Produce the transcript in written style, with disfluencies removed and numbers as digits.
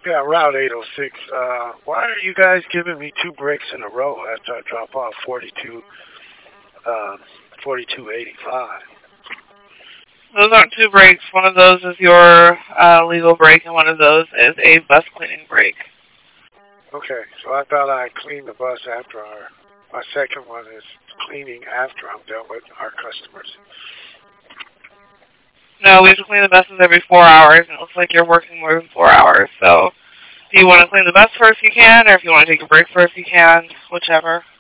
Yeah, Route 806. Why are you guys giving me 2 breaks in a row after I drop off 4285? Those aren't 2 breaks. One of those is your legal break, and one of those is a bus cleaning break. Okay, so I thought I cleaned the bus after my second one is cleaning after I'm done with our customers. No, we have to clean the buses every 4 hours, and it looks like you're working more than 4 hours. So if you want to clean the bus first, you can, or if you want to take a break first, you can, whichever.